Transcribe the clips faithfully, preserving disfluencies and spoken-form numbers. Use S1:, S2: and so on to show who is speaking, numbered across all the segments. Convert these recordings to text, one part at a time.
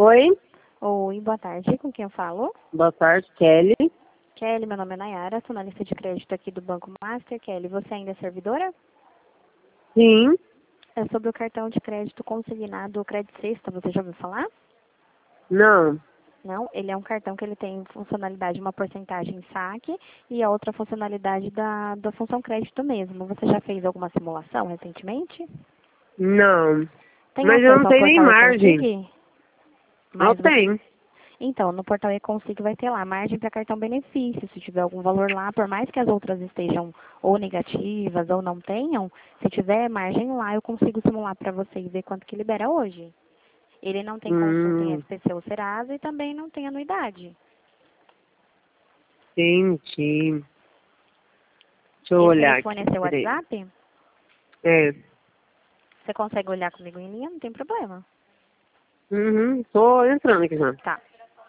S1: Oi,
S2: Oi, boa tarde. Com quem eu falo?
S1: boa tarde, Kelly.
S2: Kelly, meu nome é Nayara, sou na lista de crédito aqui do Banco Master. Kelly, você ainda é servidora?
S1: Sim,
S2: É sobre o cartão de crédito consignado Crédito Sexta, você já ouviu falar?
S1: não.
S2: Não, ele é um cartão que ele tem funcionalidade, uma porcentagem em saque e a outra funcionalidade da, da função crédito mesmo. Você já fez alguma simulação recentemente?
S1: Não.
S2: Tem
S1: Mas eu
S2: acesso
S1: não
S2: ao
S1: tenho nem
S2: portal
S1: margem.
S2: e-Consig?
S1: Eu
S2: Mas você
S1: tenho.
S2: Então, no portal e-Consig vai ter lá margem para cartão benefício. Se tiver algum valor lá, por mais que as outras estejam ou negativas ou não tenham, se tiver margem lá, eu consigo simular para você e ver quanto que libera hoje. Ele não tem consulta em
S1: Hum,
S2: S P C ou Serasa e também não tem anuidade.
S1: entendi. Deixa eu
S2: Esse
S1: olhar
S2: telefone
S1: aqui,
S2: é seu
S1: peraí.
S2: WhatsApp?
S1: É.
S2: Você consegue olhar comigo em linha? Não tem problema.
S1: Uhum, tô entrando aqui já.
S2: Tá.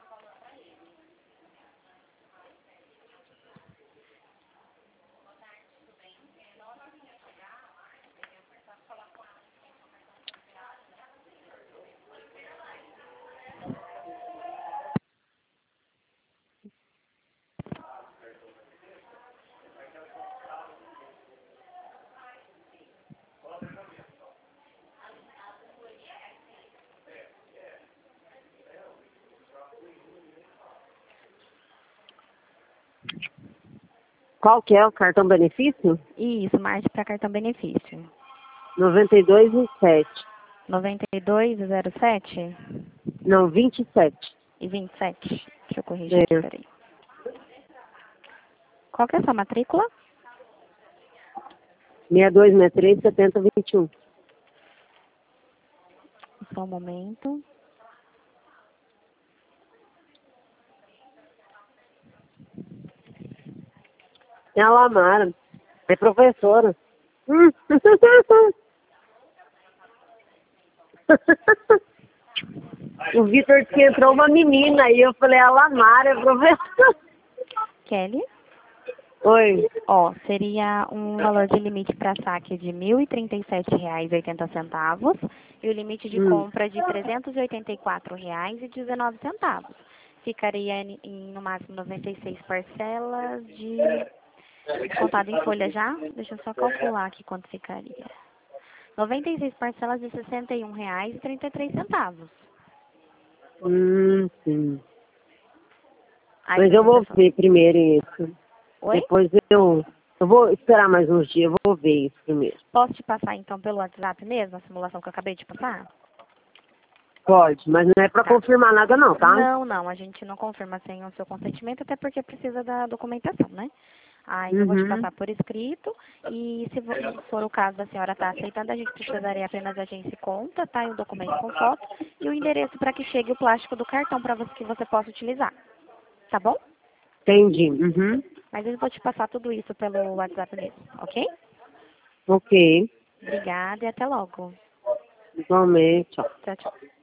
S1: Qual que é o cartão benefício?
S2: Isso, margem para cartão benefício.
S1: noventa e dois vinte e sete.
S2: noventa e dois zero sete
S1: Não, vinte e sete.
S2: e vinte e sete. Deixa eu corrigir aqui,
S1: É.
S2: peraí. Qual que é a sua matrícula?
S1: seis dois seis três, setenta, vinte e um.
S2: Só um momento.
S1: É a Lamara. É professora. Hum. O Vitor disse que entrou uma menina e eu falei, a Lamara é professora.
S2: Kelly?
S1: Oi.
S2: Ó, seria um valor de limite para saque de mil e trinta e sete reais e oitenta centavos e o limite de
S1: Hum.
S2: compra de trezentos e oitenta e quatro reais e dezenove centavos. Ficaria em, em, no máximo noventa e seis parcelas de contado em folha já? Deixa eu só calcular aqui quanto ficaria. noventa e seis parcelas de sessenta e um reais e trinta e três centavos.
S1: Hum, sim.
S2: Aí
S1: Mas
S2: se
S1: eu vou
S2: você for...
S1: ver primeiro isso.
S2: Oi?
S1: Depois eu, eu vou esperar mais uns dias, eu vou ver isso primeiro.
S2: Posso te passar então pelo WhatsApp mesmo, a simulação que eu acabei de passar?
S1: Pode, mas não é pra
S2: Tá.
S1: confirmar nada não, tá?
S2: Não, não, a gente não confirma sem o seu consentimento, até porque precisa da documentação, né? Aí eu vou te
S1: Uhum.
S2: passar por escrito e se vo- for o caso da senhora estar aceitando, a gente precisaria apenas da agência e conta, tá? E o documento com foto e o endereço para que chegue o plástico do cartão para você que você possa utilizar. Tá bom?
S1: Entendi. Uhum.
S2: Mas eu vou te passar tudo isso pelo WhatsApp mesmo, ok?
S1: Ok.
S2: Obrigada e até logo.
S1: Igualmente, tchau.
S2: Tchau, tchau.